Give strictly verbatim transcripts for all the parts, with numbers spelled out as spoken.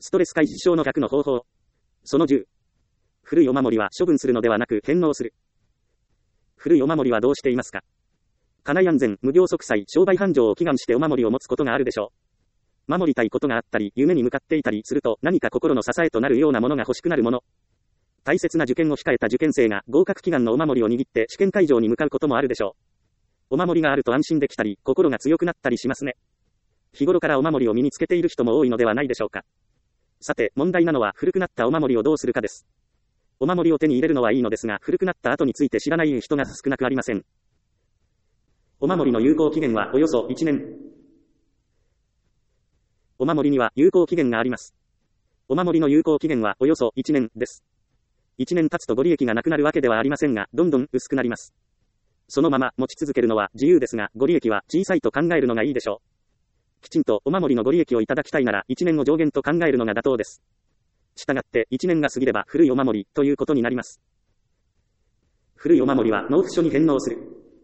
ストレス解消の逆の方法。そのじゅう。古いお守りは処分するのではなく返納する。古いお守りはどうしていますか？家内安全、無病息災、商売繁盛を祈願してお守りを持つことがあるでしょう。守りたいことがあったり、夢に向かっていたりすると、何か心の支えとなるようなものが欲しくなるもの。大切な受験を控えた受験生が合格祈願のお守りを握って試験会場に向かうこともあるでしょう。お守りがあると安心できたり、心が強くなったりしますね。日頃からお守りを身につけている人も多いのではないでしょうか。さて、問題なのは古くなったお守りをどうするかです。お守りを手に入れるのはいいのですが、古くなった後について知らない人が少なくありません。お守りの有効期限はおよそいちねん。お守りには有効期限があります。お守りの有効期限はおよそいちねんです。いちねん経つとご利益がなくなるわけではありませんが、どんどん薄くなります。そのまま持ち続けるのは自由ですが、ご利益は小さいと考えるのがいいでしょう。きちんとお守りのご利益をいただきたいならいちねんを上限と考えるのが妥当です。したがっていちねんが過ぎれば古いお守りということになります。古いお守りは納付書に返納する。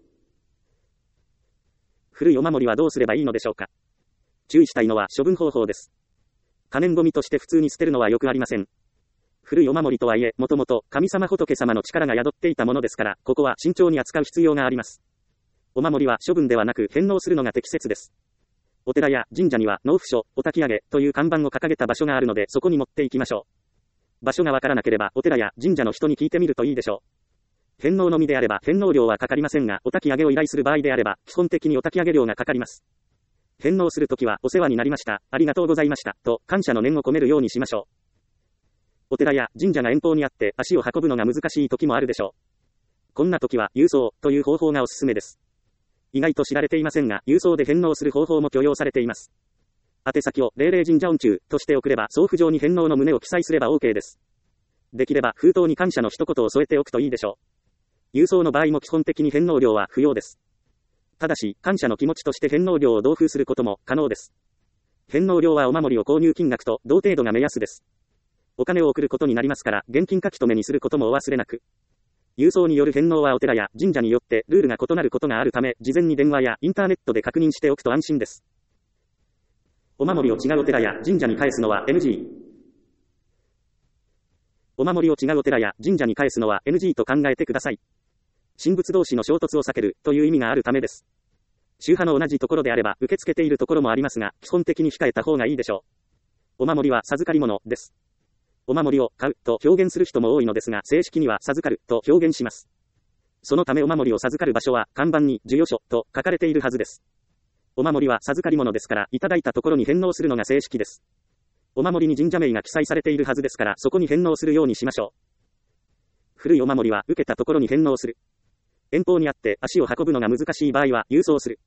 古いお守りはどうすればいいのでしょうか。注意したいのは処分方法です。可燃ゴミとして普通に捨てるのはよくありません。古いお守りとはいえ、もともと神様仏様の力が宿っていたものですから、ここは慎重に扱う必要があります。お守りは処分ではなく返納するのが適切です。お寺や神社には納付書、お焚き上げという看板を掲げた場所があるのでそこに持って行きましょう。場所がわからなければお寺や神社の人に聞いてみるといいでしょう。返納のみであれば返納料はかかりませんが、お焚き上げを依頼する場合であれば基本的にお焚き上げ料がかかります。返納するときはお世話になりました、ありがとうございましたと感謝の念を込めるようにしましょう。お寺や神社が遠方にあって足を運ぶのが難しい時もあるでしょう。こんな時は郵送という方法がおすすめです。意外と知られていませんが、郵送で返納する方法も許容されています。宛先を霊霊神社音中として送れば送付状に返納の旨を記載すれば OK です。できれば封筒に感謝の一言を添えておくといいでしょう。郵送の場合も基本的に返納料は不要です。ただし、感謝の気持ちとして返納料を同封することも可能です。返納料はお守りを購入金額と同程度が目安です。お金を送ることになりますから、現金書き留めにすることもお忘れなく。郵送による返納はお寺や神社によってルールが異なることがあるため、事前に電話やインターネットで確認しておくと安心です。お守りを違うお寺や神社に返すのは エヌジー。お守りを違うお寺や神社に返すのは エヌジー と考えてください。神仏同士の衝突を避けるという意味があるためです。宗派の同じところであれば受け付けているところもありますが、基本的に控えた方がいいでしょう。お守りは授かり物です。お守りを買うと表現する人も多いのですが、正式には授かると表現します。そのためお守りを授かる場所は看板に授与所と書かれているはずです。お守りは授かり物ですから、いただいたところに返納するのが正式です。お守りに神社名が記載されているはずですから、そこに返納するようにしましょう。古いお守りは受けたところに返納する。遠方にあって足を運ぶのが難しい場合は郵送する。